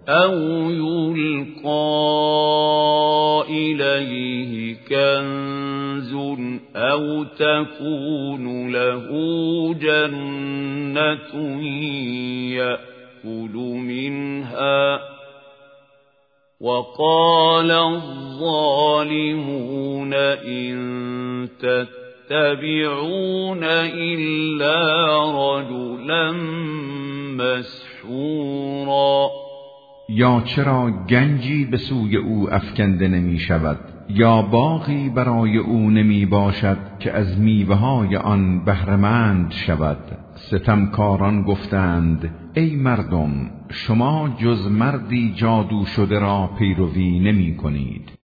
أو يلقى إليه كنز أو تكون له جنة يأكل منها وقال الظالمون إن تتبعون إلا رجلا مسحورا. یا چرا گنجی به سوی او افکنده نمی شود یا باغی برای او نمی باشد که از میوه‌های آن بهره‌مند شود؟ ستمکاران گفتند ای مردم، شما جز مردی جادو شده را پیروی نمی کنید.